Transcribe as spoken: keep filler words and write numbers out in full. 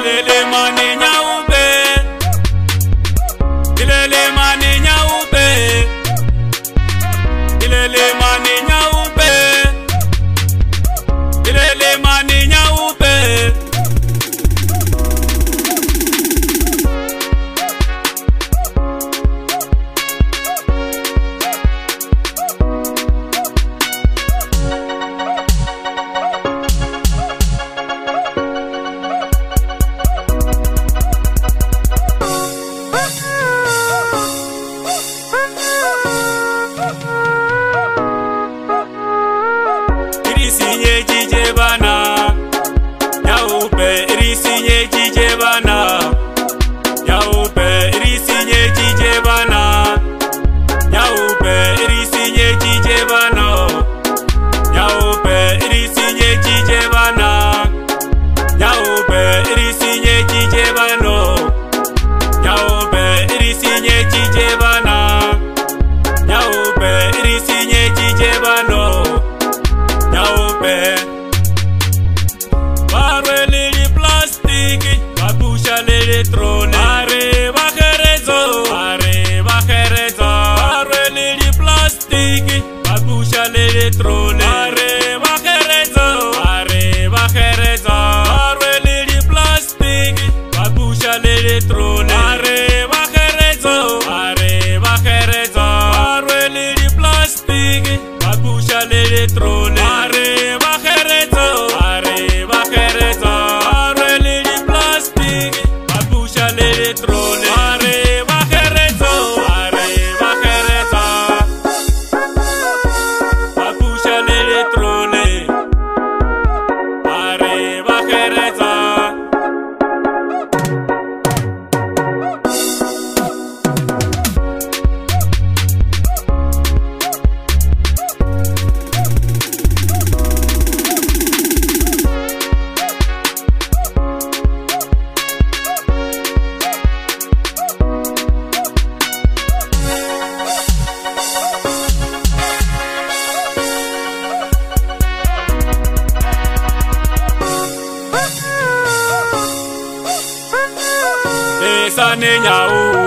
Ilele mani nyaupe, ilele mani nyaupe, ilele mani nyaupe, ilele mani nyaupe. Irisinye jije bana nyaupe, irisinye jije bana nyaupe, irisinye jije bana nyaupe, irisinye jije bana nyaupe, irisinye jije bana nyaupe, irisinye jije bana nyaupe, irisinye jije bana nyaupe, irisinye jije bana nyaupe. Barwe lili plastiki, babusha lili trone. Are bakerezo, are bakerezo. Barwe lili plastiki, babusha lili trone. Are bakerezo, are bakerezo. Barwe lili plastiki, babusha lili trone. Are bakerezo, are bakerezo. Barwe lili plastiki, babusha lili trone. Are bakerezo, are bakerezo. Barwe lili plastiki, babusha lili trone. Are bakerezo, are bakerezo. Babusha lili trone. Are bakerezo. Esa ne nyau